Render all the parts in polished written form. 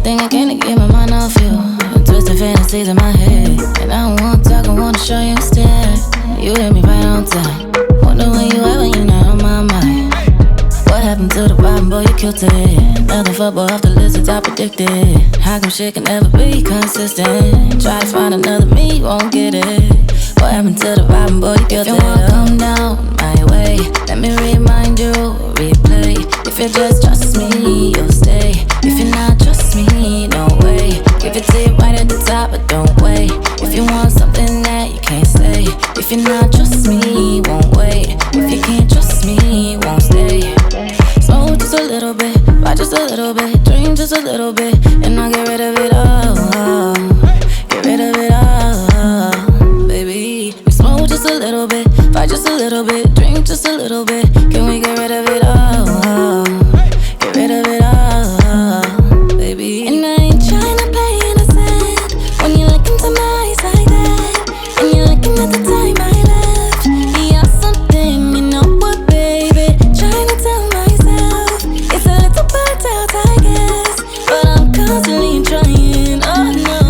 thing I can't get my mind off you. Twisted fantasies in my head, and I don't wanna talk, I wanna show you instead. You hit me right on time. Wonder when you at when you're not on my mind. What happened to the bottom, boy, you killed it. Another fuckboy off the list, it's I predicted. How come shit can never be consistent? Try to find another me, won't get it. What happened to the bottom, boy, you killed it. If you wanna come down my way, let me remind you, replay. If you just trust me, you'll stay. If you not trust me, no way. Give it to you right at the top, but don't wait. If you want something that you can't stay. If you not trust me, won't wait. If you can't trust me, won't stay. Smoke just a little bit, buy just a little bit, drink just a little bit, and I'll get rid of it all. Get rid of it all, baby. We smoke just a little bit, buy just a little bit, drink just a little bit. Can we get rid of it all? Get rid of it all, baby. And I ain't tryna play innocent when you look into my eyes like that, and you're looking at the time I left. Yeah, something, you know what, baby? Trying to tell myself it's a little bit out, I guess, but I'm constantly trying. Oh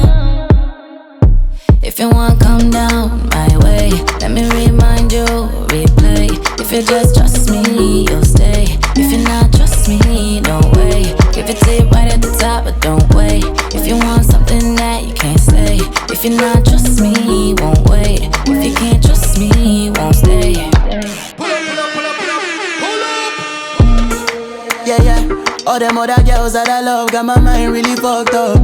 no. If you wanna come down my way, let me remind you, replay. If you just trust me, you'll stay. If you not trust me, no way. Give it to you right at the top, but don't wait. If you want something that you can't stay. If you not trust me, won't wait. If you can't trust me, won't stay. Pull up, pull up, pull up, pull up. Yeah, yeah. All them other girls that I love got my mind really fucked up.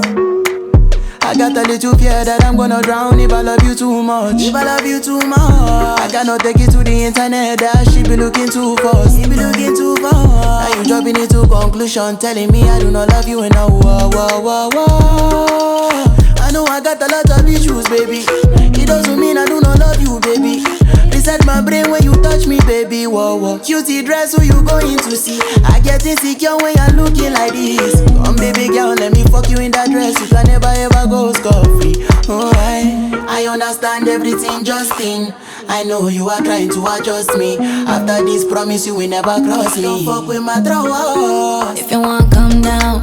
I got a little fear that I'm gonna drown if I love you too much. If I love you too much, I cannot take it to the internet that she be looking too fast. She be looking too fast. Now you dropping it to conclusion, telling me I do not love you enough. Whoa, whoa, whoa, whoa. I know I got a lot of issues, baby. It doesn't mean I do not love you, baby. Reset my brain when you touch me, baby. Whoa, whoa. Cutie dress, who you going to see? I get insecure when you're looking like this. Come, baby girl, let me fuck you in that dress. You can never ever go scot-free. Oh, I understand everything, Justin. I know you are trying to adjust me. After this promise, you will never cross me. Don't fuck with my throw. If you wanna come down